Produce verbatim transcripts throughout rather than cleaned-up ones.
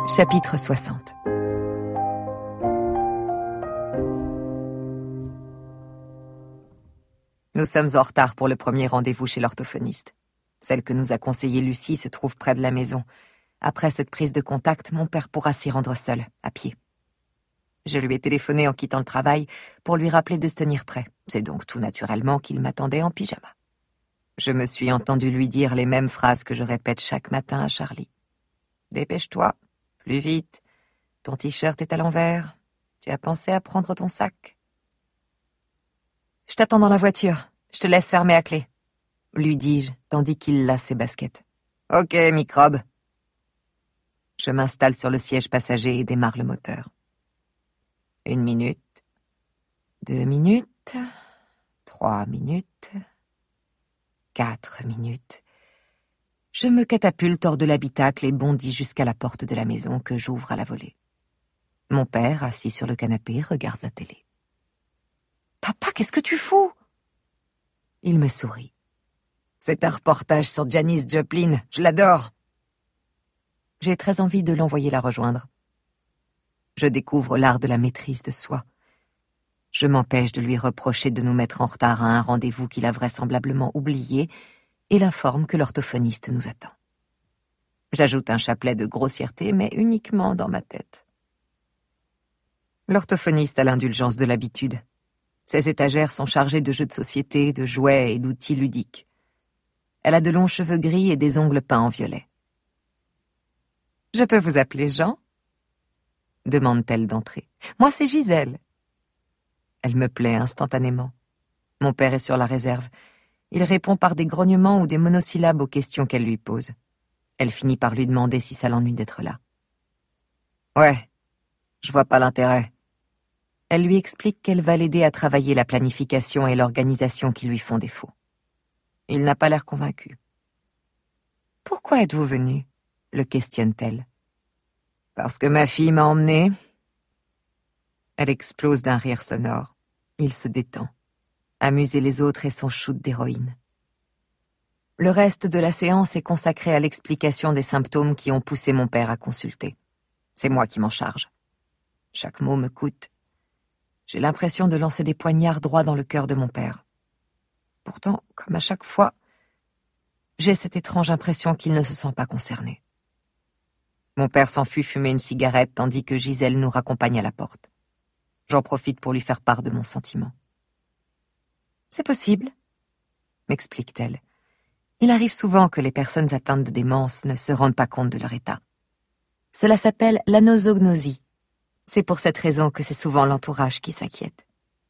Chapitre soixante. Nous sommes en retard pour le premier rendez-vous chez l'orthophoniste. Celle que nous a conseillée Lucie se trouve près de la maison. Après cette prise de contact, mon père pourra s'y rendre seul, à pied. Je lui ai téléphoné en quittant le travail pour lui rappeler de se tenir prêt. C'est donc tout naturellement qu'il m'attendait en pyjama. Je me suis entendu lui dire les mêmes phrases que je répète chaque matin à Charlie. « Dépêche-toi, plus vite. Ton t-shirt est à l'envers. Tu as pensé à prendre ton sac ?»« Je t'attends dans la voiture. Je te laisse fermer à clé. » lui dis-je, tandis qu'il lasse ses baskets. « Ok, microbe. » Je m'installe sur le siège passager et démarre le moteur. Une minute, deux minutes, trois minutes, quatre minutes. Je me catapulte hors de l'habitacle et bondis jusqu'à la porte de la maison que j'ouvre à la volée. Mon père, assis sur le canapé, regarde la télé. « Papa, qu'est-ce que tu fous ?» Il me sourit. « C'est un reportage sur Janis Joplin, je l'adore !» J'ai très envie de l'envoyer la rejoindre. Je découvre l'art de la maîtrise de soi. Je m'empêche de lui reprocher de nous mettre en retard à un rendez-vous qu'il a vraisemblablement oublié et l'informe que l'orthophoniste nous attend. J'ajoute un chapelet de grossièreté, mais uniquement dans ma tête. L'orthophoniste a l'indulgence de l'habitude. Ses étagères sont chargées de jeux de société, de jouets et d'outils ludiques. Elle a de longs cheveux gris et des ongles peints en violet. « Je peux vous appeler Jean ?» demande-t-elle d'entrée. « Moi, c'est Gisèle. » Elle me plaît instantanément. Mon père est sur la réserve. Il répond par des grognements ou des monosyllabes aux questions qu'elle lui pose. Elle finit par lui demander si ça l'ennuie d'être là. « Ouais, je vois pas l'intérêt. » Elle lui explique qu'elle va l'aider à travailler la planification et l'organisation qui lui font défaut. Il n'a pas l'air convaincu. « Pourquoi êtes-vous venu ?» le questionne-t-elle. « Parce que ma fille m'a emmenée. » Elle explose d'un rire sonore. Il se détend. Amuser les autres est son shoot d'héroïne. Le reste de la séance est consacré à l'explication des symptômes qui ont poussé mon père à consulter. C'est moi qui m'en charge. Chaque mot me coûte. J'ai l'impression de lancer des poignards droit dans le cœur de mon père. Pourtant, comme à chaque fois, j'ai cette étrange impression qu'il ne se sent pas concerné. Mon père s'enfuit fumer une cigarette tandis que Gisèle nous raccompagne à la porte. J'en profite pour lui faire part de mon sentiment. « C'est possible, » m'explique-t-elle. « Il arrive souvent que les personnes atteintes de démence ne se rendent pas compte de leur état. Cela s'appelle l'anosognosie. C'est pour cette raison que c'est souvent l'entourage qui s'inquiète.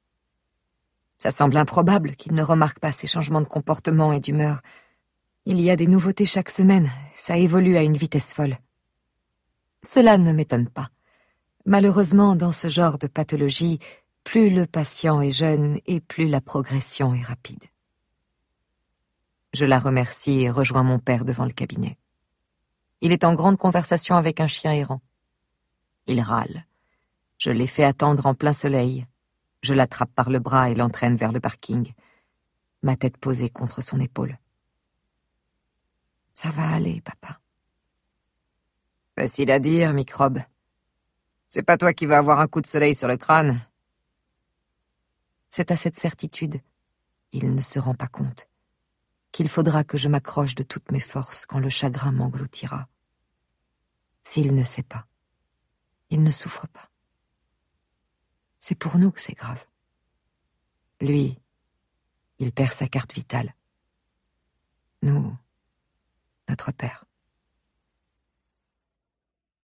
Ça semble improbable qu'il ne remarque pas ces changements de comportement et d'humeur. Il y a des nouveautés chaque semaine, ça évolue à une vitesse folle. Cela ne m'étonne pas. Malheureusement, dans ce genre de pathologie, plus le patient est jeune et plus la progression est rapide. » Je la remercie et rejoins mon père devant le cabinet. Il est en grande conversation avec un chien errant. Il râle. Je l'ai fait attendre en plein soleil. Je l'attrape par le bras et l'entraîne vers le parking, ma tête posée contre son épaule. « Ça va aller, papa. » « Facile à dire, microbe. C'est pas toi qui vas avoir un coup de soleil sur le crâne. » C'est à cette certitude, il ne se rend pas compte, qu'il faudra que je m'accroche de toutes mes forces quand le chagrin m'engloutira. S'il ne sait pas, il ne souffre pas. C'est pour nous que c'est grave. Lui, il perd sa carte vitale. Nous, notre père.